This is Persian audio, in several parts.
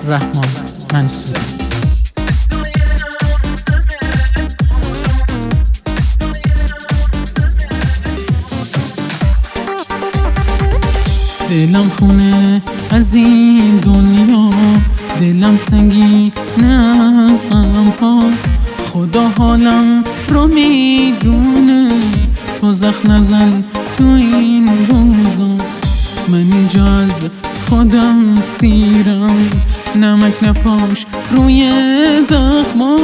رحمان منصوری. دلم خونه از این دنیا، دلم سنگین از غم ها. خدا حالم رو میدونه، تو زخم نزن تو این روزا. من اینجا از خودم سیرم، نمک نپاش روی زخما.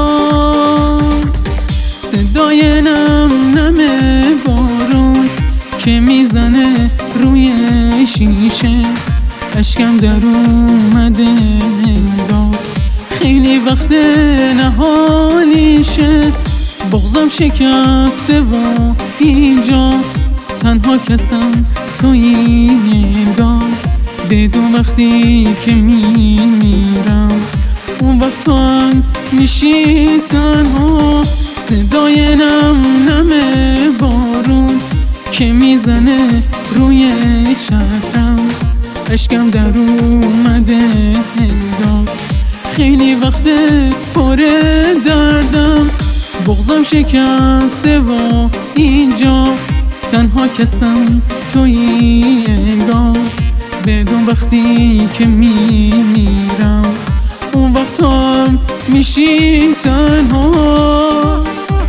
صدای نم بارون که میزنه روی شیشه، اشکم در اومده انگار خیلی وقت نهالیشه. بغضم شکسته و اینجا تنها کسم توی انگار. بدون وقتی که میمیرم اون وقت تو هم میشی تنها. صدای نم بارون که میزنه روی چترم، اشکم در اومده انگار خیلی وقت پر دردم. بغضم شکسته و اینجا تنها کسم توی انگار. بدون وقتی که میمیرم اون وقت تو هم میشی تنها.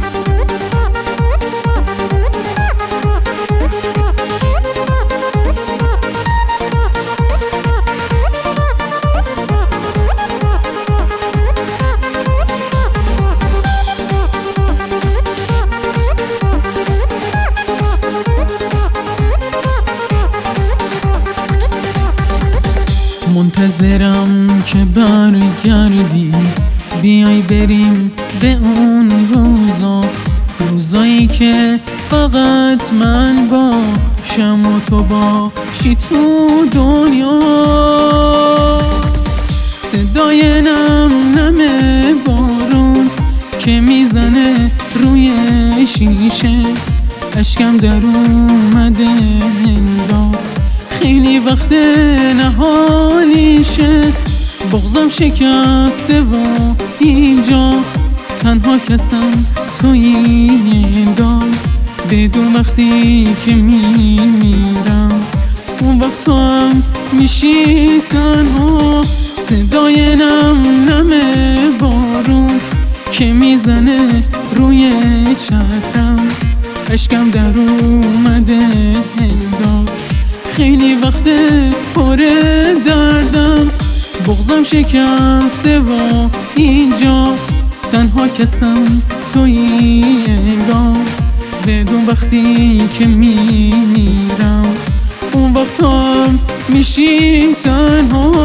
منتظرم که برگردی، بیای بریم به اون روزایی که فقط من باشم و تو باشی تو دنیا. صدای نم بارون که میزنه روی شیشه، اشکم در اومده انگار خیلی وقت نهالیشه. بغضم شکسته و اینجا تنها کسم توی انگار. بدون وقتی که میمیرم اون وقت تو هم میشی تنها. صدای نم بارون که میزنه روی چترم، اشکم در اومده انگار خیلی وقت پر دردم. بغضم شکسته و اینجا تنها کسم توی انگار. بدون وقتی که میمیرم اون وقت هم میشی تنها.